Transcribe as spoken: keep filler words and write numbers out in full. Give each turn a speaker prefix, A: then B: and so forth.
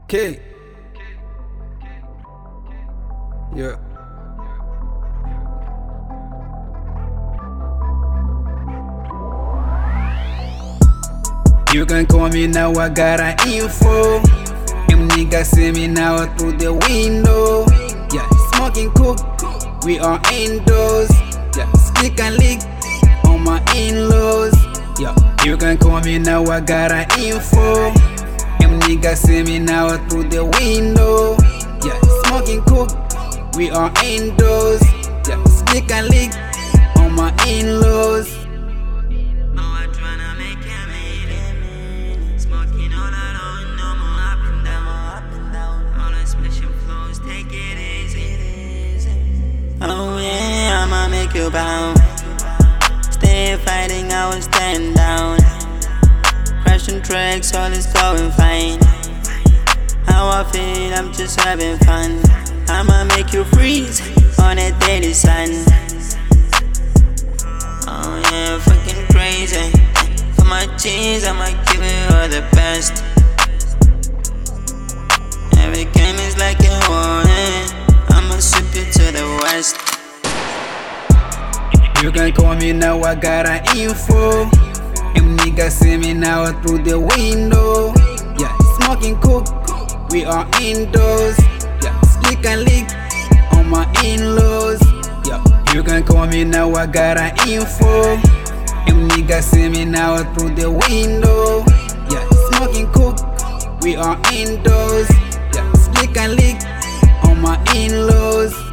A: Okay. Yeah. You can call me now, I got an info. Them niggas see me now through the window. Yeah, smoking cook, we are indoors. Yeah, stick and lick on my in-laws. Yeah, you can call me now, I got an info. Them niggas see me now through the window. Yeah, smoking cook, we are indoors. Yeah, stick and lick on my in-laws.
B: Oh yeah, I'ma make you bow. Stay fighting, I will stand down. Crashing tracks, all is going fine. How I feel, I'm just having fun. I'ma make you freeze on a daily sun. Oh yeah, fucking crazy. For my cheese, I'ma give you all the best. Every game is like a war, eh? I'ma sweep you to the west.
A: You can call me now, I got an info. Them niggas see me now through the window. Yeah, smoking cook, we are indoors. Yeah, stick and lick on my in-laws. Yeah, you can call me now, I got an info. Them niggas see me now through the window. Yeah, smoking cook, we are indoors. Yeah, stick and lick on my in-laws.